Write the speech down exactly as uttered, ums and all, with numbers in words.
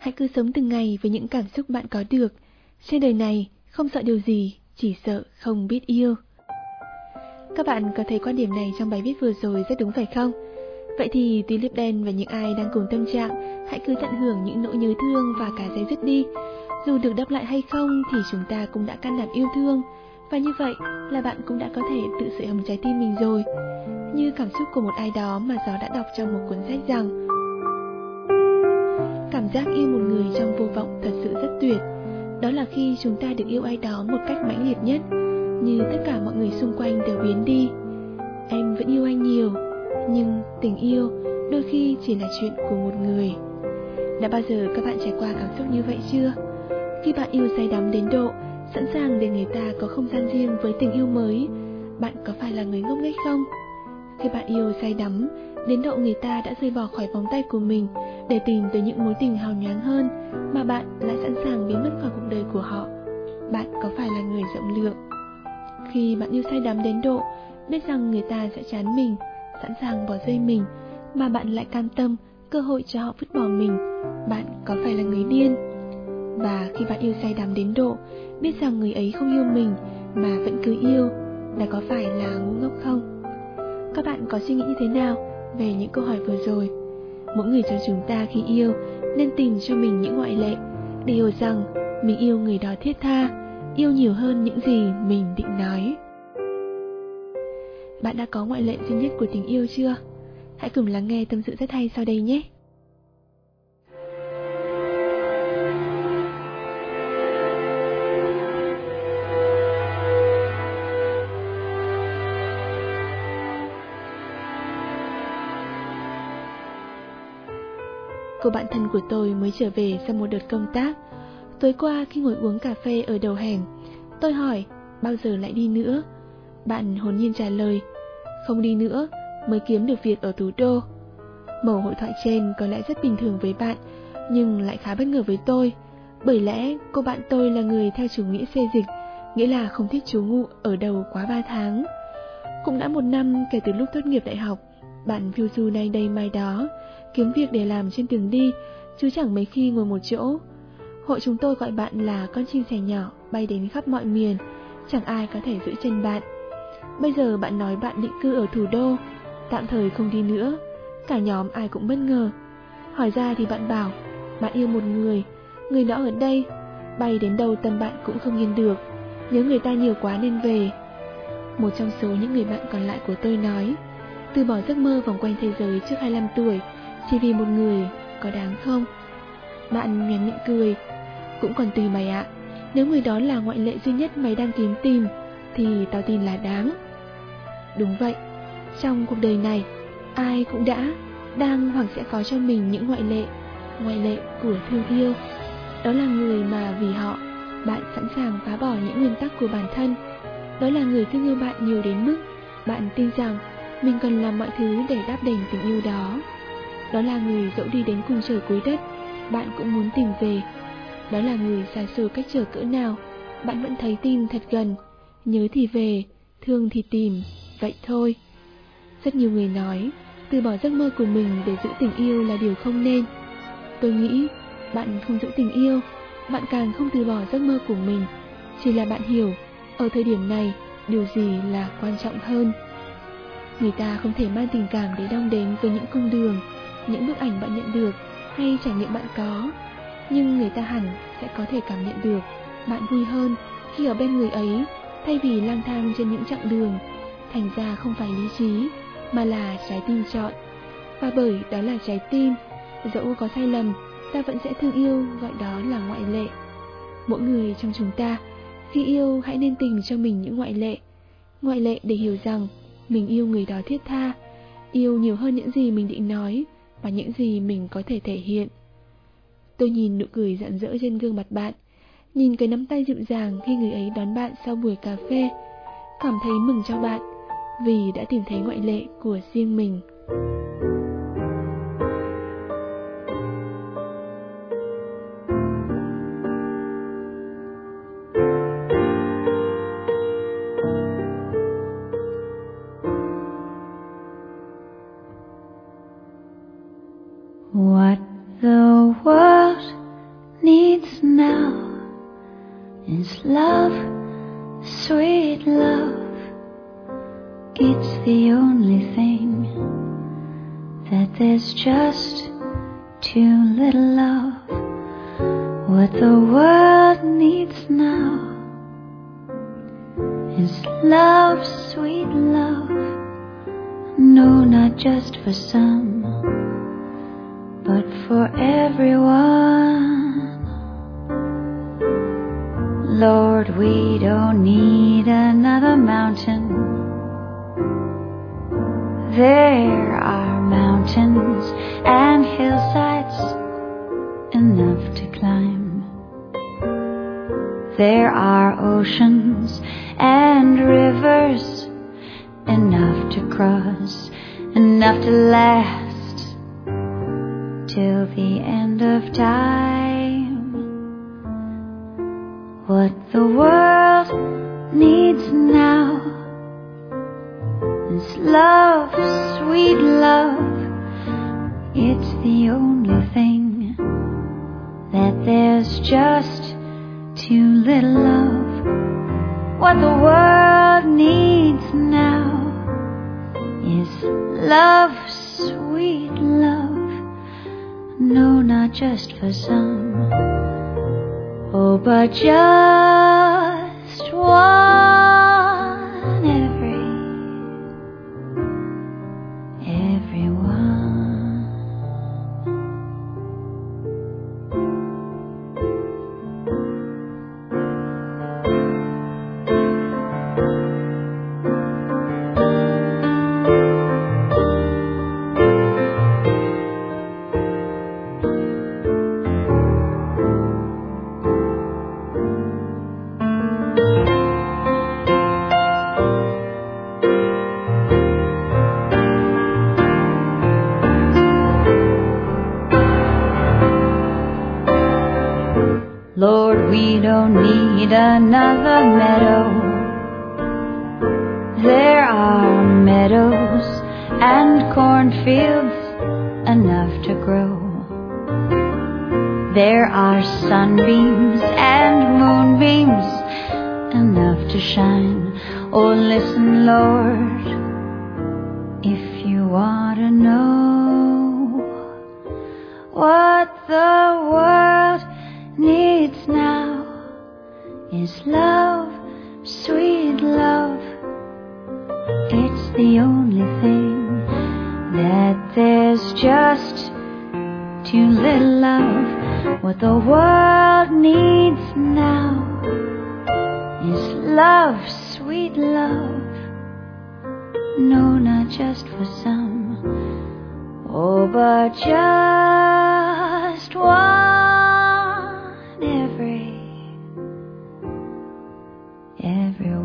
Hãy cứ sống từng ngày với những cảm xúc bạn có được. Trên đời này không sợ điều gì, chỉ sợ không biết yêu. Các bạn có thấy quan điểm này trong bài viết vừa rồi rất đúng phải không? Vậy thì Tulip đen và những ai đang cùng tâm trạng, hãy cứ tận hưởng những nỗi nhớ thương và cả giây dứt đi. Dù được đáp lại hay không thì chúng ta cũng đã can đảm yêu thương. Và như vậy là bạn cũng đã có thể tự sưởi ấm trái tim mình rồi. Như cảm xúc của một ai đó mà Gió đã đọc trong một cuốn sách rằng cảm giác yêu một người trong vô vọng thật sự rất tuyệt. Đó là khi chúng ta được yêu ai đó một cách mãnh liệt nhất, như tất cả mọi người xung quanh đều biến đi. Em vẫn yêu anh nhiều, nhưng tình yêu đôi khi chỉ là chuyện của một người. Đã bao giờ các bạn trải qua cảm xúc như vậy chưa? Khi bạn yêu say đắm đến độ sẵn sàng để người ta có không gian riêng với tình yêu mới, bạn có phải là người ngốc nghếch không? Khi bạn yêu say đắm đến độ người ta đã rời bỏ khỏi vòng tay của mình để tìm tới những mối tình hào nhoáng hơn, mà bạn lại sẵn sàng biến mất khỏi cuộc đời của họ, bạn có phải là người rộng lượng? Khi bạn yêu say đắm đến độ biết rằng người ta sẽ chán mình, sẵn sàng bỏ rơi mình, mà bạn lại cam tâm cơ hội cho họ vứt bỏ mình, bạn có phải là người điên? Và khi bạn yêu say đắm đến độ biết rằng người ấy không yêu mình mà vẫn cứ yêu, là có phải là ngu ngốc không? Các bạn có suy nghĩ như thế nào về những câu hỏi vừa rồi? Mỗi người trong chúng ta khi yêu nên tìm cho mình những ngoại lệ để hiểu rằng mình yêu người đó thiết tha, yêu nhiều hơn những gì mình định nói. Bạn đã có ngoại lệ duy nhất của tình yêu chưa? Hãy cùng lắng nghe tâm sự rất hay sau đây nhé. Cô bạn thân của tôi mới trở về sau một đợt công tác. Tối qua khi ngồi uống cà phê ở đầu hẻm, tôi hỏi bao giờ lại đi nữa. Bạn hồn nhiên trả lời không đi nữa, mới kiếm được việc ở thủ đô. Mẩu hội thoại trên có lẽ rất bình thường với bạn, nhưng lại khá bất ngờ với tôi, bởi lẽ cô bạn tôi là người theo chủ nghĩa xê dịch, nghĩa là không thích trú ngụ ở đâu quá ba tháng. Cũng đã một năm kể từ lúc tốt nghiệp đại học, bạn phiêu du nay đây mai đó, kiếm việc để làm trên đường đi, chứ chẳng mấy khi ngồi một chỗ. Hội chúng tôi gọi bạn là con chim sẻ nhỏ bay đến khắp mọi miền, chẳng ai có thể giữ chân bạn. Bây giờ bạn nói bạn định cư ở thủ đô, tạm thời không đi nữa. Cả nhóm ai cũng bất ngờ. Hỏi ra thì bạn bảo bạn yêu một người, người đó ở đây, bay đến đâu tâm bạn cũng không yên được, nhớ người ta nhiều quá nên về. Một trong số những người bạn còn lại của tôi nói từ bỏ giấc mơ vòng quanh thế giới trước hai mươi lăm tuổi chỉ vì một người, có đáng không? Bạn nhoẻn miệng cười. Cũng còn tùy mày ạ. Nếu người đó là ngoại lệ duy nhất mày đang kiếm tìm thì tao tin là đáng. Đúng vậy, trong cuộc đời này ai cũng đã, đang hoặc sẽ có cho mình những ngoại lệ, ngoại lệ của thương yêu. Đó là người mà vì họ bạn sẵn sàng phá bỏ những nguyên tắc của bản thân. Đó là người thương yêu bạn nhiều đến mức bạn tin rằng mình cần làm mọi thứ để đáp đền tình yêu đó. Đó là người dẫu đi đến cùng trời cuối đất, bạn cũng muốn tìm về. Đó là người xa xôi cách trở cỡ nào, bạn vẫn thấy tim thật gần. Nhớ thì về, thương thì tìm, vậy thôi. Rất nhiều người nói từ bỏ giấc mơ của mình để giữ tình yêu là điều không nên. Tôi nghĩ bạn không giữ tình yêu, bạn càng không từ bỏ giấc mơ của mình. Chỉ là bạn hiểu ở thời điểm này điều gì là quan trọng hơn. Người ta không thể mang tình cảm để đong đến với những cung đường, những bức ảnh bạn nhận được hay trải nghiệm bạn có. Nhưng người ta hẳn sẽ có thể cảm nhận được bạn vui hơn khi ở bên người ấy, thay vì lang thang trên những chặng đường. Thành ra không phải lý trí, mà là trái tim chọn. Và bởi đó là trái tim, dẫu có sai lầm, ta vẫn sẽ thương yêu, gọi đó là ngoại lệ. Mỗi người trong chúng ta, khi yêu hãy nên tìm cho mình những ngoại lệ. Ngoại lệ để hiểu rằng mình yêu người đó thiết tha, yêu nhiều hơn những gì mình định nói và những gì mình có thể thể hiện. Tôi nhìn nụ cười rạng rỡ trên gương mặt bạn, nhìn cái nắm tay dịu dàng khi người ấy đón bạn sau buổi cà phê, cảm thấy mừng cho bạn vì đã tìm thấy ngoại lệ của riêng mình. What the world is love, sweet love. It's the only thing that there's just too little of. What the world needs now is love, sweet love. No, not just for some, but for everyone. Lord, we don't need another mountain. There are mountains and hillsides enough to climb. There are oceans and rivers enough to cross, enough to last till the end of time. What the world needs now is love, sweet love. It's the only thing that there's just too little of. What the world needs now is love, sweet love. No, not just for some, oh, but just one, every, everyone. Lord, we don't need another meadow. There are meadows and cornfields enough to grow. There are sunbeams and moonbeams enough to shine. Oh, listen, Lord, if you want to know what the world needs now is love, sweet love. It's the only thing that there's just too little of. What the world needs now is love, sweet love. No, not just for some, oh, but just one, every, every